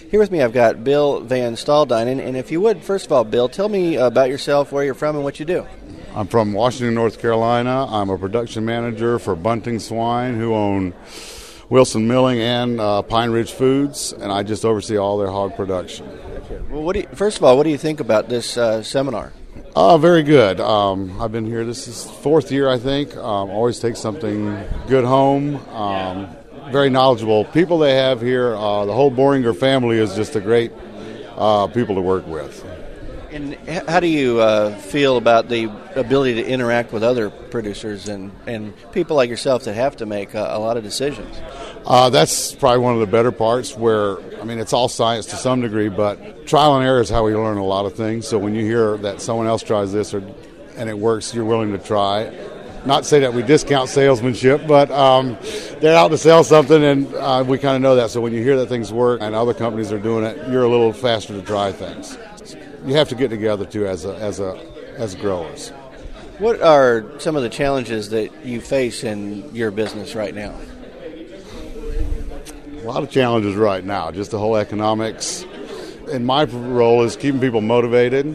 Here with me, I've got Bill Van Staldynen, and if you would, first of all, Bill, tell me about yourself, where you're from, and what you do. I'm from Washington, North Carolina. I'm a production manager for Bunting Swine, who own Wilson Milling and Pine Ridge Foods, and I just oversee all their hog production. Well, first of all, what do you think about this seminar? Very good. I've been here. This is fourth year, I think. Always take something good home. Very knowledgeable people they have here. The whole Boehringer family is just a great people to work with. And how do you feel about the ability to interact with other producers and people like yourself that have to make a lot of decisions? That's probably one of the better parts where, it's all science to some degree, but trial and error is how we learn a lot of things. So when you hear that someone else tries this and it works, you're willing to try it. Not to say that we discount salesmanship, but they're out to sell something, and we kind of know that. So when you hear that things work and other companies are doing it, you're a little faster to try things. You have to get together, too, as growers. What are some of the challenges that you face in your business right now? A lot of challenges right now, just the whole economics. And my role is keeping people motivated,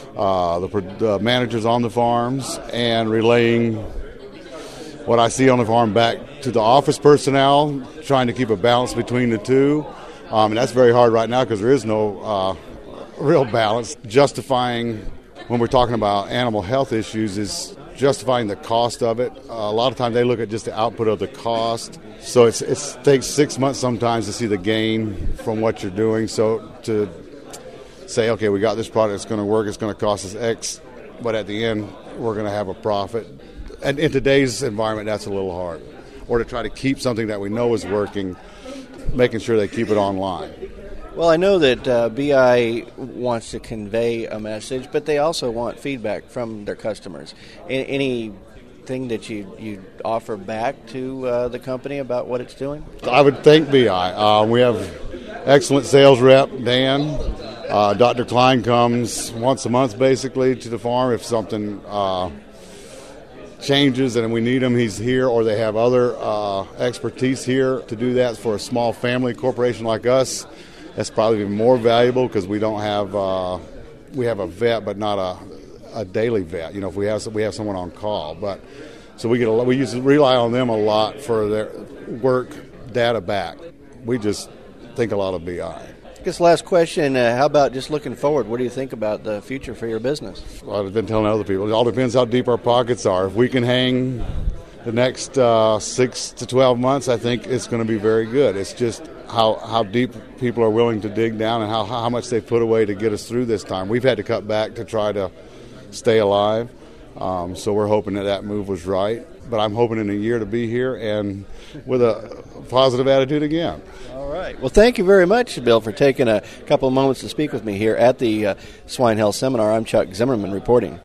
the managers on the farms, and relaying what I see on the farm back to the office personnel, trying to keep a balance between the two. And that's very hard right now because there is no real balance. Justifying, when we're talking about animal health issues, is justifying the cost of it. A lot of times they look at just the output of the cost. So it takes 6 months sometimes to see the gain from what you're doing. So to say, okay, we got this product, it's going to work, it's going to cost us X, but at the end we're going to have a profit. And in today's environment, that's a little hard. Or to try to keep something that we know is working, making sure they keep it online. Well, I know that BI wants to convey a message, but they also want feedback from their customers. Anything that you offer back to the company about what it's doing? I would thank BI. We have excellent sales rep, Dan. Dr. Klein comes once a month, basically, to the farm. If something changes and we need him, he's here, or they have other expertise here to do that. For a small family corporation like us, that's probably even more valuable because we don't have we have a vet, but not a daily vet. If we have someone on call, but so we rely on them a lot for their work data back. We just think a lot of BI. I guess last question, how about just looking forward? What do you think about the future for your business? Well, I've been telling other people, it all depends how deep our pockets are. If we can hang the next 6 to 12 months, I think it's going to be very good. It's just how deep people are willing to dig down and how much they put away to get us through this time. We've had to cut back to try to stay alive, so we're hoping that move was right. But I'm hoping in a year to be here and with a positive attitude again. All right. Well, thank you very much, Bill, for taking a couple of moments to speak with me here at the Swine Health Seminar. I'm Chuck Zimmerman reporting.